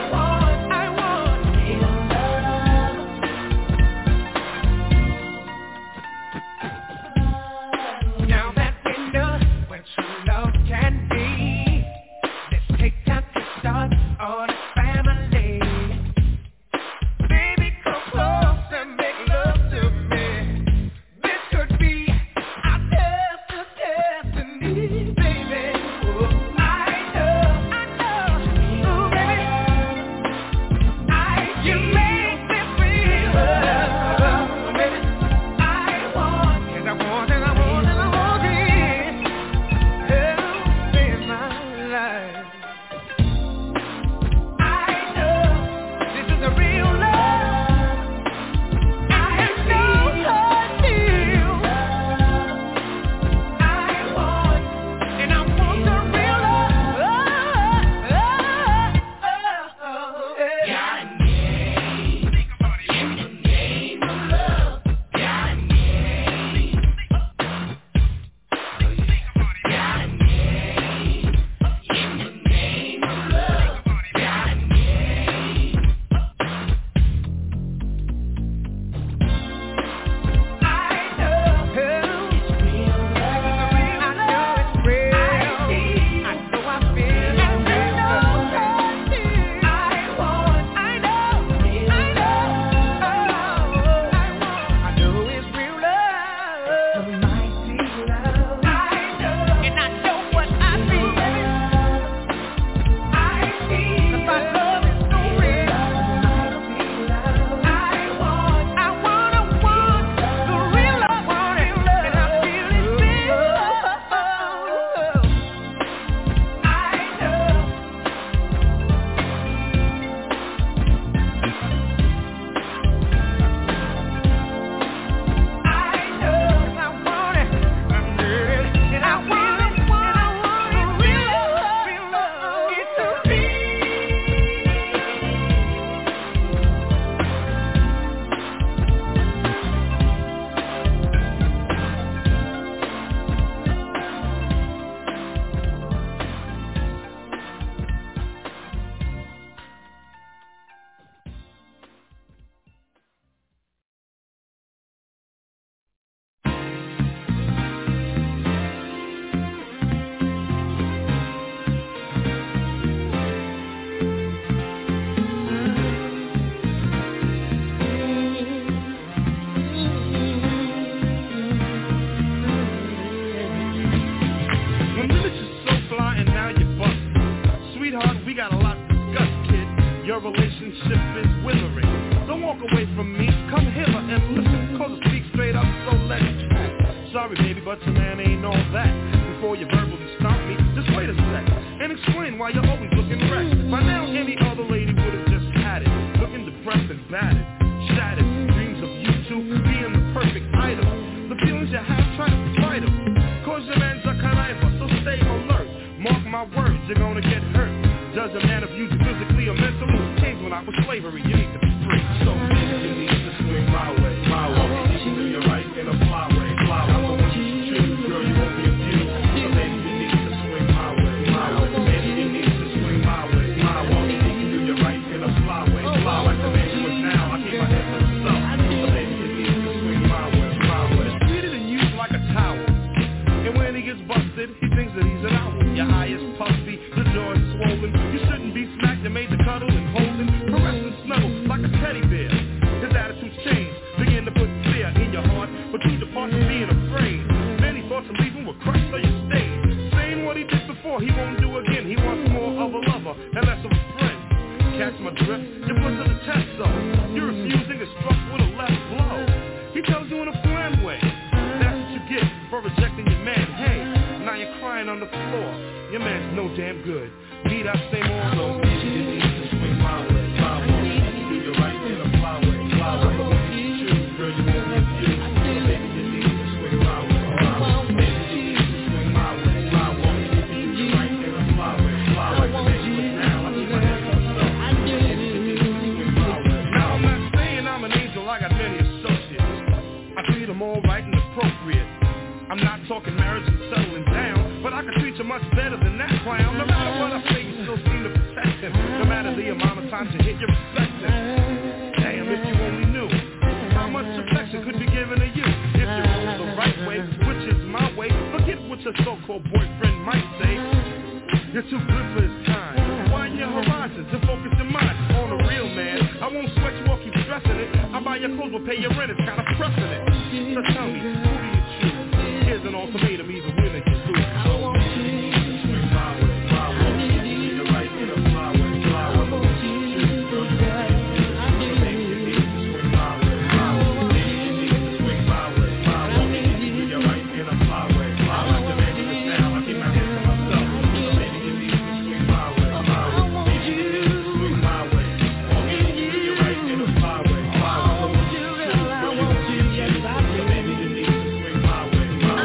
[SPEAKER 7] got a lot to discuss, kid. Your relationship is withering. Don't walk away from me, come hither and listen, cause I speak straight up, so let's chat. Sorry baby, but your man ain't all that. Before you verbally stomp me, just wait a sec and explain why you're always looking wrecked. By now any other lady would've just had it, looking depressed and battered, shattered, dreams of you two being the perfect item. The feelings you have, try to fight them, cause your man's a conniver, so stay alert. Mark my words, you're gonna get hurt. Does a man abuse you physically or mentally? Change when I was slavery, you need to be free. So you need to swing my way, my way. You do your right in a fly way, fly way. I want you to choose, girl, you won't be abused. So baby, you need to swing my way, my way. Baby, you need to swing my way, my way. You can do your right in a fly way, fly like the man you was now. I keep my head to myself. So baby, you need to swing my way, my way. It's treated and used like a towel. And when he gets busted, he thinks that he's an owl. Your eye is puffy, the jaw is swollen. You shouldn't be smacked and made to cuddle and hold him, caress and snuggle like a teddy bear. His attitude's changed, begin to put fear in your heart, but you depart from being afraid. Many thoughts of leaving were crushed, so you stayed. Saying what he did before, he won't do again. He wants more of a lover and less of a friend. Catch my drift, you put to the test though. You're refusing to struck with a left blow. He tells you in a flan way. That's what you get for rejecting your man. Hey, now you're crying on the floor. Your man's no damn good. Need I say more? So you need to swing my way, my way. You do your right in a fly way, fly way. But when you choose, girl, you won't be abused. So baby, you need to swing my way, my way. Baby, you need to swing my way, my way. You do your right in a fly way, fly way. The man you was now, I keep my head to myself. Baby, you need to swing my way. Now I'm not saying I'm an angel, I got many associates. I treat them all right and appropriate. I'm not talking marriage and settling down, but I can treat you much better than that clown. No matter what I say, you still seem to protect him. No matter the amount of times you hit, you respect him. Damn, if you only knew how much affection could be given to you if you rule the right way, which is my way. Forget what your so-called boyfriend might say. You're too good for his time. Widen your horizons and focus your mind on a real man. I won't sweat you or keep stressing it. I buy your clothes, will pay your rent. It's kind of pressing it. So tell me, who do you choose? Here's an ultimatum, either win or you lose. I want you to swing my way, my way. You need the right in a fly way, fly way. I want you to choose, girl, you won't be abused. So baby, you need to swing my way, my way. Baby, you need to swing my way, my way. You do your right in a fly way, fly like the man you was now. I keep my head to myself. So baby, you need to swing my way, my way. Baby, you need to swing my way. You do your right in a fly way, fly way. I want you to choose, girl, you won't be abused. So baby, you need to swing my way.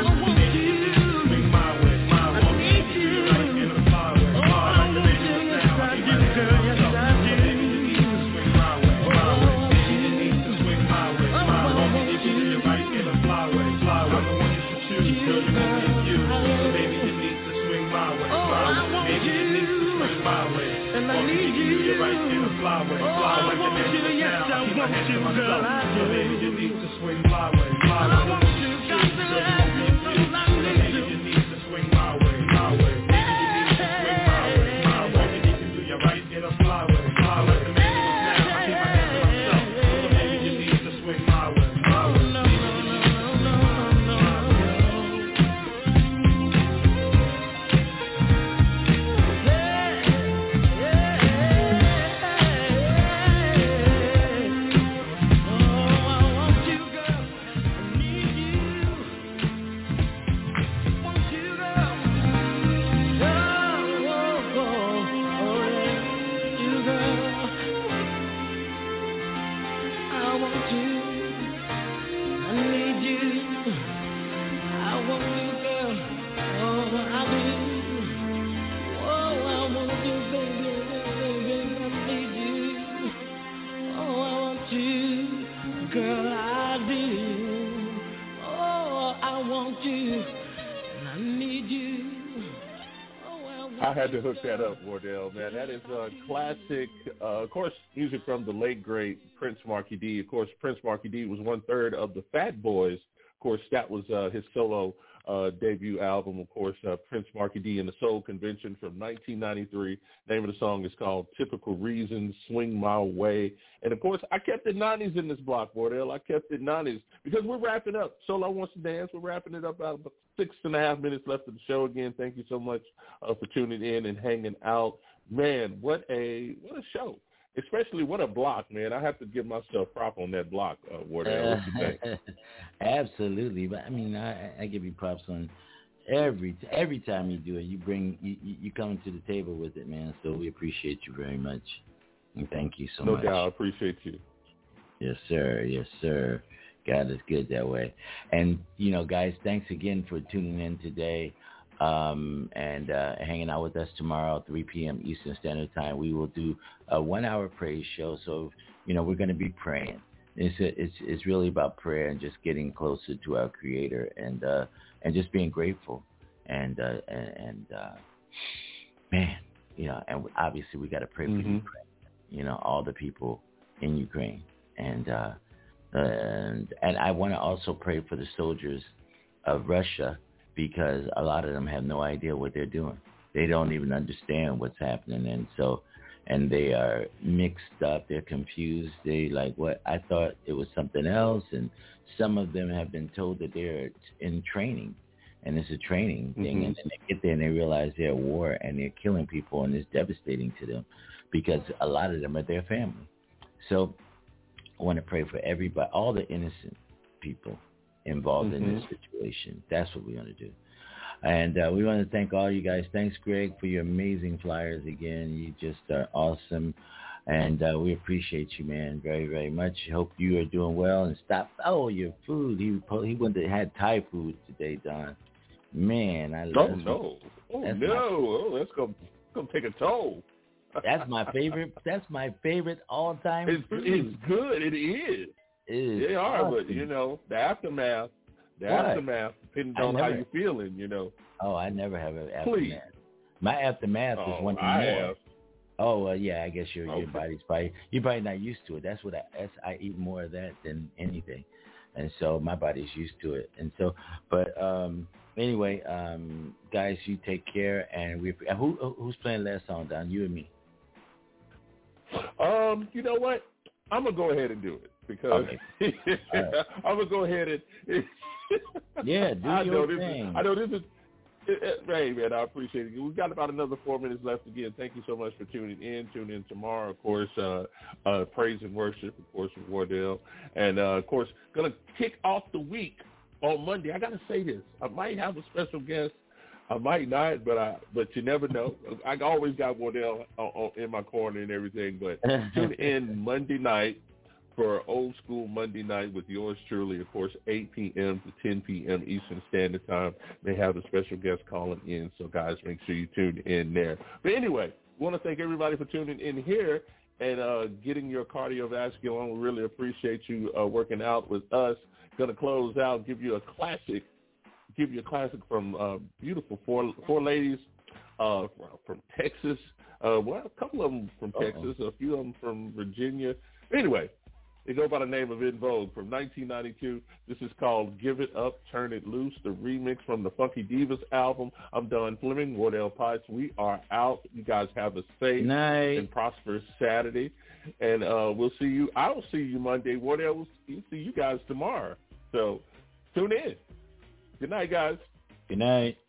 [SPEAKER 7] And I need you. You're right in a fly way, fly like the man you yes, I want you, girl. I do. Baby, you need to swing my way, my way. I want you, got to let me know I need you. Baby, you need to swing my way, my way. Baby, you need to swing my way, my way. Baby, you can do your right in a fly way, fly like the man you was now. I keep my hands to myself. So baby, you need to swing my way, my way.
[SPEAKER 3] I had to hook that up, Wardell, man. That is a classic, uh, of course, music from the late, great Prince Markie Dee. Of course, Prince Markie Dee was one-third of the Fat Boys. Of course, that was uh, his solo uh, debut album, of course, uh, Prince Markie Dee and the Soul Convention from nineteen ninety-three. Name of the song is called Typical Reasons, Swing My Way. And, of course, I kept the nineties in this block, Wardell. I kept the nineties because we're wrapping up. Solo Wants to Dance. We're wrapping it up out of six and a half minutes left of the show. Again, thank you so much uh, for tuning in and hanging out. man, what a what a show. Especially what a block, man. I have to give myself prop on that block, uh, Wardell. What you think?
[SPEAKER 2] Absolutely. But, I mean, I, I give you props on every every time you do it. You bring you, you come to the table with it, man. So we appreciate you very much. And thank you so
[SPEAKER 3] no
[SPEAKER 2] much.
[SPEAKER 3] No doubt. I appreciate you.
[SPEAKER 2] Yes, sir. Yes, sir. God is good that way. And, you know, guys, thanks again for tuning in today. Um, and uh, hanging out with us tomorrow at three p.m. Eastern Standard Time. We will do a one-hour praise show. So, you know, we're going to be praying. It's, a, it's it's really about prayer and just getting closer to our Creator and uh, and just being grateful. And, uh, and, and uh, man, you know, and obviously we got to pray for
[SPEAKER 3] mm-hmm.
[SPEAKER 2] Ukraine, you know, all the people in Ukraine. And, uh, and, and I want to also pray for the soldiers of Russia, because a lot of them have no idea what they're doing. They don't even understand what's happening. And so, and they are mixed up. They're confused. They like, what? I thought it was something else. And some of them have been told that they're in training, and it's a training thing. Mm-hmm. And then they get there and they realize they're at war and they're killing people, and it's devastating to them because a lot of them are their family. So I want to pray for everybody, all the innocent people involved mm-hmm. in this situation. That's what we want to do. And uh, we want to thank all you guys. Thanks, Greg, for your amazing flyers again. You just are awesome. And uh, we appreciate you, man, very, very much. Hope you are doing well. And stop, oh, your food. He he went to, had Thai food today, Don. Man, I love
[SPEAKER 3] Oh, no. Oh,
[SPEAKER 2] that's
[SPEAKER 3] no.
[SPEAKER 2] My,
[SPEAKER 3] oh, that's going to take a toll.
[SPEAKER 2] That's my favorite. That's my favorite all-time
[SPEAKER 3] it's,
[SPEAKER 2] food.
[SPEAKER 3] It's good. It is.
[SPEAKER 2] Is
[SPEAKER 3] they are,
[SPEAKER 2] awesome.
[SPEAKER 3] But, you know, the aftermath, the
[SPEAKER 2] what?
[SPEAKER 3] aftermath, depending on
[SPEAKER 2] never,
[SPEAKER 3] how you're feeling, you know.
[SPEAKER 2] Oh, I never have an aftermath.
[SPEAKER 3] Please.
[SPEAKER 2] My aftermath
[SPEAKER 3] oh,
[SPEAKER 2] is one
[SPEAKER 3] I
[SPEAKER 2] more.
[SPEAKER 3] Have.
[SPEAKER 2] Oh, well, yeah, I guess your,
[SPEAKER 3] okay.
[SPEAKER 2] your body's probably, you're probably not used to it. That's what I, that's, I eat more of that than anything. And so my body's used to it. And so, but um, anyway, um, guys, you take care. And we, who who's playing last song, Don? You and me?
[SPEAKER 3] Um, you know what? I'm going to go ahead and do it. Because
[SPEAKER 2] okay. right.
[SPEAKER 3] I'm gonna go ahead and
[SPEAKER 2] yeah, do
[SPEAKER 3] I
[SPEAKER 2] your
[SPEAKER 3] know this
[SPEAKER 2] thing.
[SPEAKER 3] Is, I know this is it, it, hey man, I appreciate it. We've got about another four minutes left. Again, thank you so much for tuning in. Tune in tomorrow, of course. Uh, uh, praise and worship, of course, with Wardell, and uh, of course, gonna kick off the week on Monday. I gotta say this: I might have a special guest. I might not, but I but you never know. I always got Wardell on, on, in my corner and everything. But tune in Monday night for Old School Monday Night with yours truly, of course, eight p.m. to ten p.m. Eastern Standard Time. They have a special guest calling in, so guys, make sure you tune in there. But anyway, I want to thank everybody for tuning in here and uh, getting your cardiovascular on. We really appreciate you uh, working out with us. Going to close out, give you a classic, give you a classic from uh, beautiful four four ladies uh, from Texas. Uh, well, a couple of them from Texas, Uh-oh. a few of them from Virginia. Anyway, they go by the name of En Vogue from nineteen ninety-two. This is called Give It Up, Turn It Loose, the remix from the Funky Divas album. I'm Don Fleming, Wardell Pipes. We are out. You guys have a safe
[SPEAKER 2] night.
[SPEAKER 3] and prosperous Saturday. And uh, we'll see you. I will see you Monday. Wardell will see you guys tomorrow. So tune in. Good night, guys.
[SPEAKER 2] Good night.